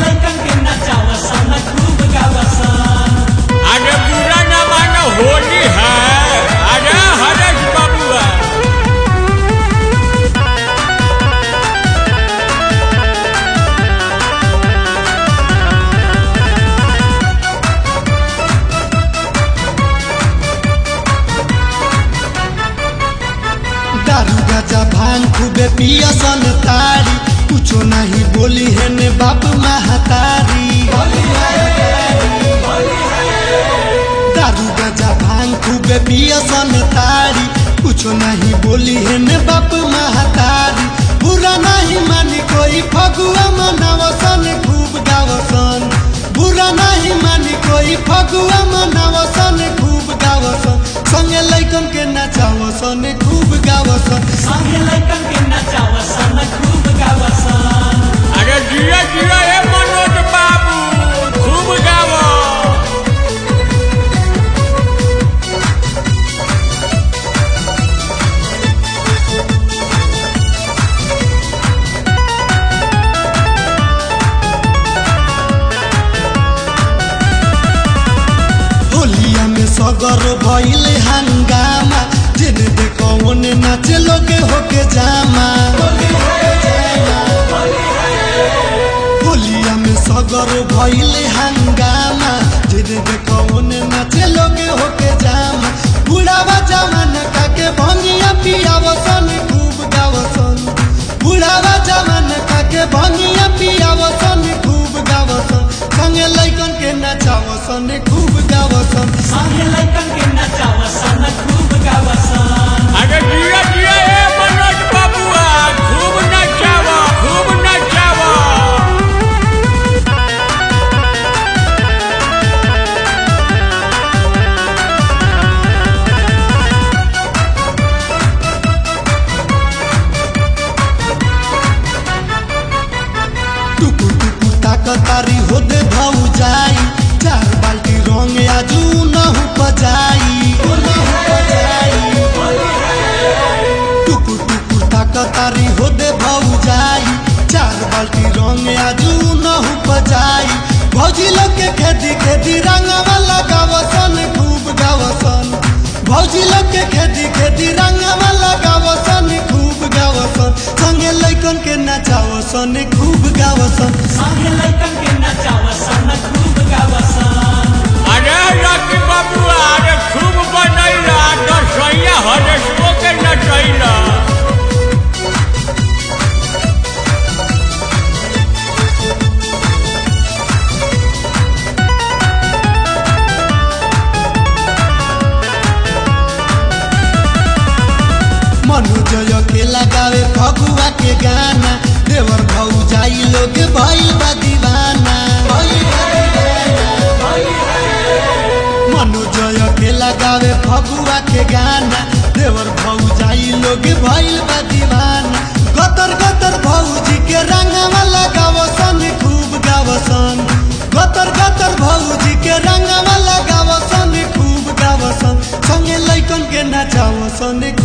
लइकन के नचावसन खूब गावसन। अरे बुरा ना मानो होली है। अरे हरेश बाबुआ दारू गजा भांग खूबे पियसन तारी, कुछो नहीं बोली है ने बाप महतारी। दारू गजा भांग खूबे पियसन तारी, कुछो नहीं बोली है ने बाप महतारी। बुरा नहीं मानी कोई फगुआ मनावसन खूब गावसन। बुरा नहीं मानी कोई फगुआ मनावसन खूब गावसन। संगे लइकन के नचावसन खूब गावसन। संगे लइकन के नचावसन खूब गावसन। अरे जिया जिया ए मनोज बाबू खूब गावो। होलिया में सगर भइल हंगामा, जिने देखो ओने नाचे लोगे होके जामा। होलिया में सगर भइल हंगामा, जिने देखो ओने नाचे लोगे होके जामा। बुढ़ावा जवान काके भंगिया पियावसन खूब गावसन। बुढ़ावा जवान काके भंगिया पियावसन खूब गावसन। संगे लइकन के नचावसन खूब गावसन। संगे लइकन के नचावसन खूब गावसन। अरे जिया जिया ए मनोज बाबुआ खूब नचावो खूब नचावो। टुकु टुकु ताकतारी होदे भौजाई, 4 बाल्टी रंग आजू नहु बजाई। टुकु टुकु ताकतारी होदे भौजाई, 4 बाल्टी रंग आजू नहु बजाई। भौजी लोग के खेती खेती रंगवा लगावसन खूब गावसन। भौजी लोग के खेती खेती रंगवा लगावसन खूब गावसन। संगे लइकन के नचावसन खूब गावसन। संगे लइकन के नचावसन खूब गावसन। अरे लकी बाबुआ अरे खूब बनैला दसैया हरेशो के नचैला। मनोजय के लगावे फगुआ के गाना, देवर भौजाई लोग भइल बा दीवाना। मनोजय के लगावे फगुआ के गाना, देवर भौजाई लोग भइल बा दीवाना। गतर गतर भौजी के रंगवा लगावसन खूब गावसन। गतर गतर भौजी के रंगवा लगावसन खूब गावसन। संगे लइकन के नचावसन